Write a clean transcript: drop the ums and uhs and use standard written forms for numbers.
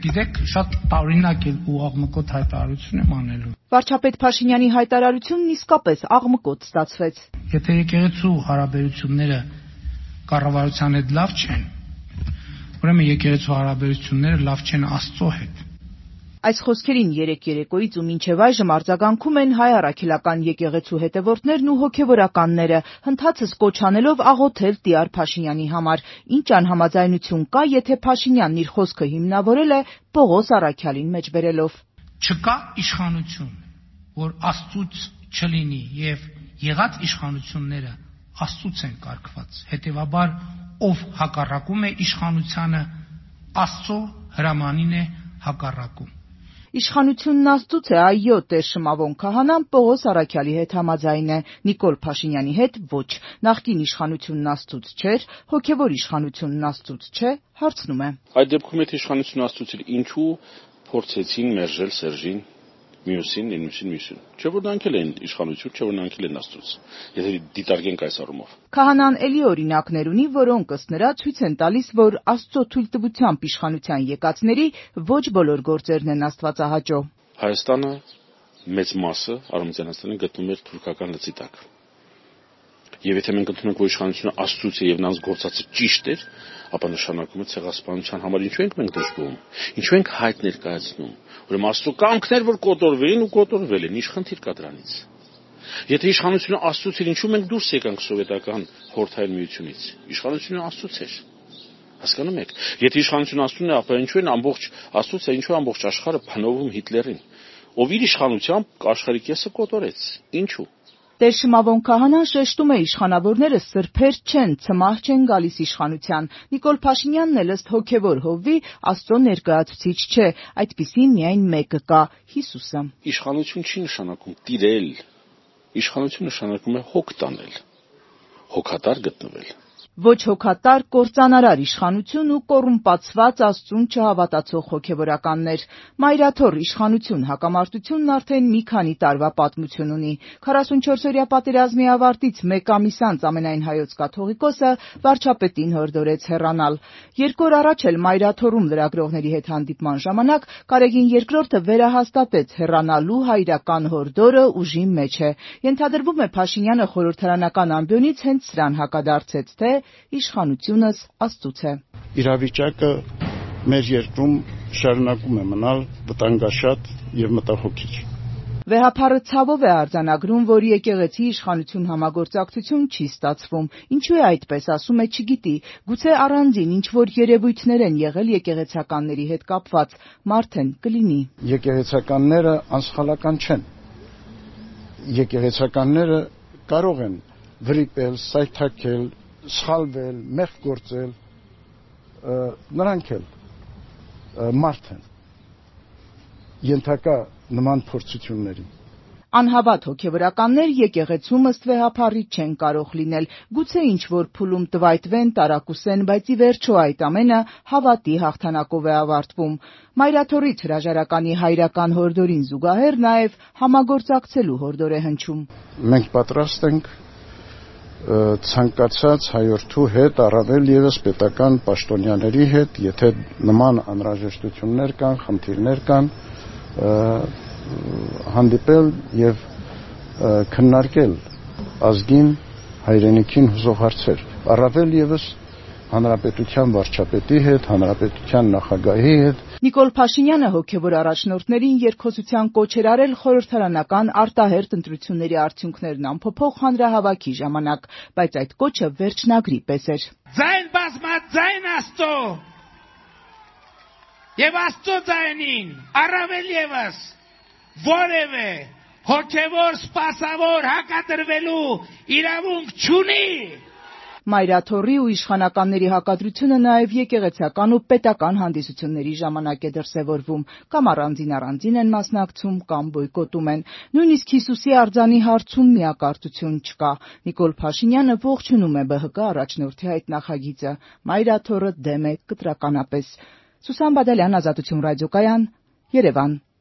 Գիտեք, շատ տարօրինակ ու աղմկոտ հայտարարություն եմ անելու։ Վարչապետ Փաշինյանի հայտարարությունն իսկապես աղմկոտ ստացվեց։ Եթե եկեղեցու հարաբերությունները կառավարության հետ լավ չեն, ուրեմն եկեղեցու հարաբերությունները լավ չեն Աստծո հետ։ Այս խոսքերին երեկ երեկոյից ու մինչև այժմ արձագանքում են հայ առաքելական եկեղեցու հետևորդներն ու հոգևորականները, հնդածս կոչ անելով աղոթել Տիար Փաշինյանի համար, ինչ անհամաձայնություն կա, եթե Փաշինյանն իր խոսքը հիմնավորել է Պողոս առաքյալին մեջբերելով։ Չկա իշխանություն, որ Աստծուց չլինի, եւ եղած իշխանությունները Աստծուց են կարգված։ Հետևաբար, ով հակառակում է իշխանությանը, Աստծո հրամանին է հակառակում։ Իշխանությունն Աստծուց է, այո, Տեր Շմավոն քահանան Պողոս առաքյալի հետ համաձայն է, Նիկոլ Փաշինյանի հետ ոչ։ Նախկին իշխանությունն Աստծուց չէր, հոգևոր իշխանությունն Աստծուց չէ, հարցնում է։ Այդ դեպքում եթե իշխանությունն Աստծուց էր, ինչու փորձեցին մերժել Սերժին, մյուսին։ Չէ՞ որ նրանք էլ են իշխանություն, չէ՞ որ նրանք էլ են Աստծուց։ Եթե դիտարկենք այս առումով։ Քահանան էլի օրինակներ ունի, որոնք ըստ նրա ցույց են տալիս, որ Աստծո թույլտվությամբ իշխանության եկածների ոչ բոլոր գործերն են աստվածահաճո։ Հայաստանը մեծ մասը Արևմտյան Հայաստանը գտնվում էր թուրքական լծի տակ։ Եվ եթե մենք ընդունենք, որ իշխանությունը Աստծուց է եւ նրանց գործածը ճիշտ էր, ապա նշանակում է ցեղասպանության համար ինչու ենք մենք դժգոհում, ինչու ենք հայտ ներկայացնում, ուրեմն Աստծո կամքներ, որ կոտորվեն ու կոտորվել են, ինչ խնդիր կա դրանից։ Եթե իշխանությունը Աստծուց էր, ինչու մենք դուրս եկանք սովետական խորհրդային միությունից, իշխանությունը Աստծուց էր։ Հասկանում եք, եթե իշխանությունը Աստծուն է, ապա ինչու են ամբողջ Աստծուց է, ինչու ամբողջ աշխարհը փնովում Հիտլերին, ով իր իշխանությամբ աշխարհի կեսը կոտորեց, ինչու։ Տեր Շմավոն քահանան շեշտում է իշխանավորները սրբեր չեն, ցմահ չեն գալիս իշխանության։ Նիկոլ Փաշինյանն էլ ըստ հոգևոր հովվի Աստծո ներկայացուցիչ չէ, այդպիսի միայն մեկը կա՝ Հիսուսը։ Իշխանություն չի նշանակում տիրել, իշխանություն նշանակում է հոգ տանել, հոգատար գտնվել։ Ոչ հոգատար, կործանարար իշխանություն ու կոռումպացված Աստծուն չհավատացող հոգևորականներ։ Մայրաթոռ իշխանություն հակամարտությունն արդեն մի քանի տարվա պատմություն ունի։ 44-օրյա պատերազմի ավարտից մեկ ամիս անց ամենայն հայոց կաթողիկոսը վարչապետին հորդորեց հեռանալ։ 2 օր առաջ էլ Մայրաթոռում լրագրողների հետ հանդիպման ժամանակ Կարեգին II վերահաստատեց հեռանալու հայրական հորդորը ուժի մեջ է։ Ենթադրվում է Փաշինյանը խորհրդարանական ամբիոնից հենց սրան հակադարձեց, թե իշխանությունս Աստծուց է։ Իրավիճակը մեր երկրում շարունակում է մնալ վտանգաշատ եւ մտահոգիչ։ Վեհափառը ցավով է արձանագրում, որ եկեղեցի իշխանություն համագործակցություն չի ստացվում։ Ինչու է այդպես, ասում է, չգիտի։ Գուցե առանձին ինչ-որ երևույթներ են եղել եկեղեցականների հետ կապված, մարդ են կլինի։ Եկեղեցականները անսխալական չեն։ Եկեղեցականները կարող են վրիպել, սայթաքել, սխալվել, մեղք գործել, նրանք էլ մարդ են, ենթակա նման փորձությունների։ Անհավատ հոգևորականներ եկեղեցում ըստ վեհափառի չեն կարող լինել, գուցե ինչ-որ փուլում տվայտվեն, տարակուսեն, բայց ի վերջո այդ ամենը հավատի հաղթանակով է ավարտվում։ Մայրաթոռից հրաժարականի հայրական հորդորին զուգահեռ նաև համագործակցելու հորդոր է հնչում։ Մենք պատրաստ ենք ցանկացած հայորդու հետ, առավել եւս պետական պաշտոնյաների հետ, եթե նման անհրաժեշտություններ կան, խնդիրներ կան, հանդիպել եւ քննարկել ազգին, հայրենիքին հուզող հարցեր, առավել եւս հանրապետության վարչապետի հետ, հանրապետության նախագահի հետ։ Նիկոլ Փաշինյանը հոգևոր առաջնորդներին երկխոսության կոչ էր արել խորհրդարանական արտահերթ ընտրությունների արդյունքներն ամփոփող հանրահավաքի ժամանակ, բայց այդ կոչը վերջնագրի պես էր։ Ձայն բազմած ձայն Աստծո եւ Աստծո ձայնին առավել եւս որևէ հոգևոր սպասավոր հակադրվելու իրավունք չունի։ Մայրաթոռի ու իշխանականների հակադրությունը նաև եկեղեցական ու պետական հանդիսությունների ժամանակ է դրսևորվում, կամ առանձին են մասնակցում, կամ բոյկոտում են։ Նույնիսկ Հիսուսի արձանի հարցում միակարծություն չկա։ Նիկոլ Փաշինյանը ողջունում է ԲՀԿ առաջնորդի այդ նախագիծը։ Մայրաթոռը դեմ է կտրականապես։ Սուսան Բադալյան, Ազատություն ռադիոկայան, Երևան։